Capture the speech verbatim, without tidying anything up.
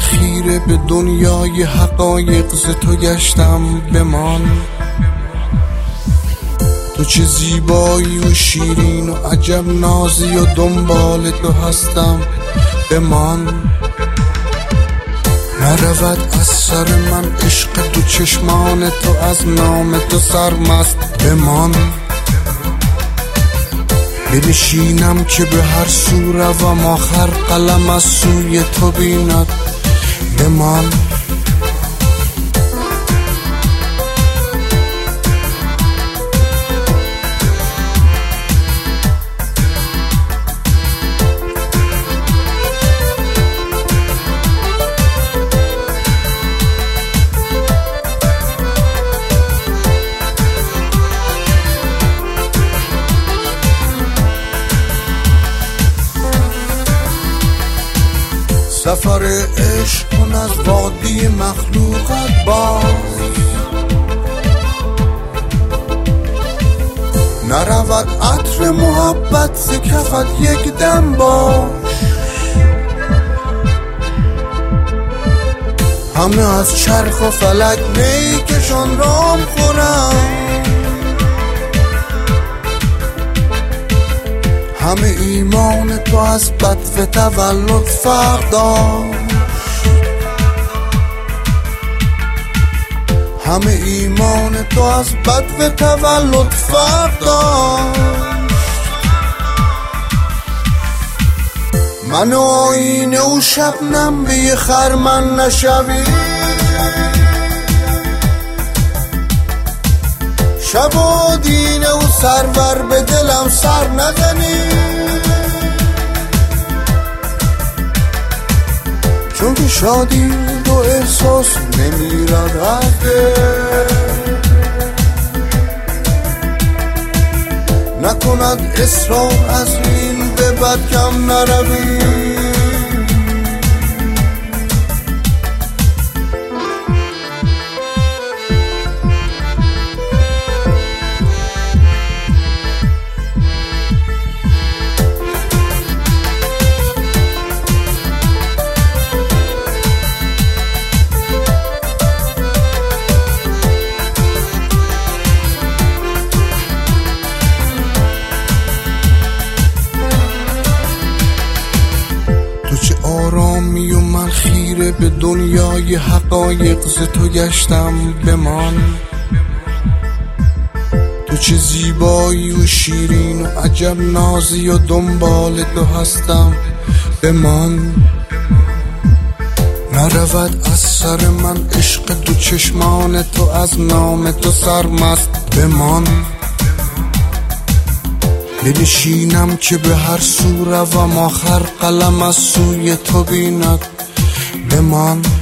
خیره به دنیای حقایق ز تو گشتم بمان. تو چه زیبایی و شیرین و عجب نازی و دنبال تو هستم بمان. نرود از سر من عشق تو چشمان تو، از نام تو سرمست بمان. بنشینم که به هر سو روم آخر قلم از سوی تو بیند بمان. سفر عشق کن از وادی مخلوقت باز، نرود عطر محبت ز کفت یک دم باش. همه از چرخ و فلک می کشان رام خورم، همه ایمان تو از بدو تولد فرق داشت. همه ایمان تو از بدو تولد فرق داشت. من و آینه و شبنم به یه خرمن نشوی، شب و دینه و سرور به دلم سر نزنی. چون که شادی دو احساس نمیرد از دل، نکند اصرار از این به بد کم نروی. آرامی و من خیره به دنیای حقایق ز تو گشتم بمان. تو چه زیبایی و شیرین و عجب نازی و دنبال تو هستم بمان. نرود از سر من عشق تو چشمان تو، از نام تو سرمست بمان. بنشینم که به هر سو روم آخر قلم از سوی تو بیند بمان.